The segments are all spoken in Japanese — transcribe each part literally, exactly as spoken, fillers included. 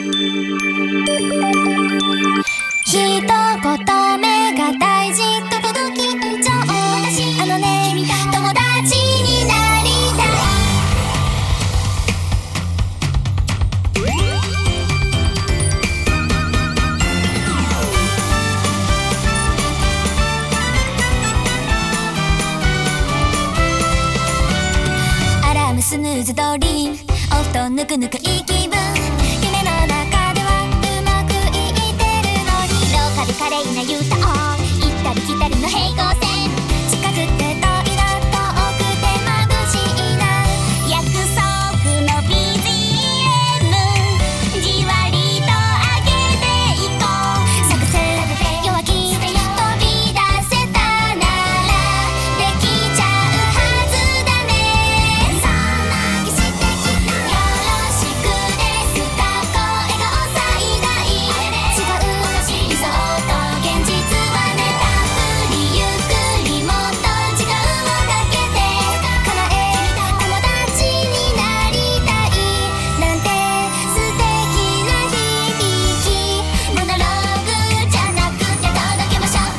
一言目が大事と届きちゃう私あのね友達になりたいアラームスヌーズ通りお布団ぬくぬくいい気分夢の中ではうまくいってるのにローカル華麗な U ターン行ったり来たりの平行線近くて遠いな遠くて眩しいな約束の ビージーエム じわりと上げていこう作戦弱気飛び出せたならできちゃうはずだねそんな儀式的なよろしくですか声が最大違う理想と現実はねたっぷりゆっくりもっと時間をかけて叶え友達になりたいなんて素敵な響きモノローグじゃなくて届けましょう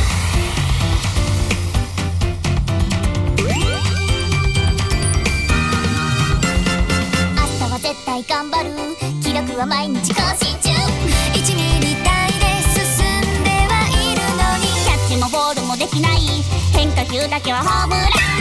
明日は絶対頑張る記録は毎日更新中いちミリ単位で進んではいるのにキャッチもボールもできない変化球だけはホームラン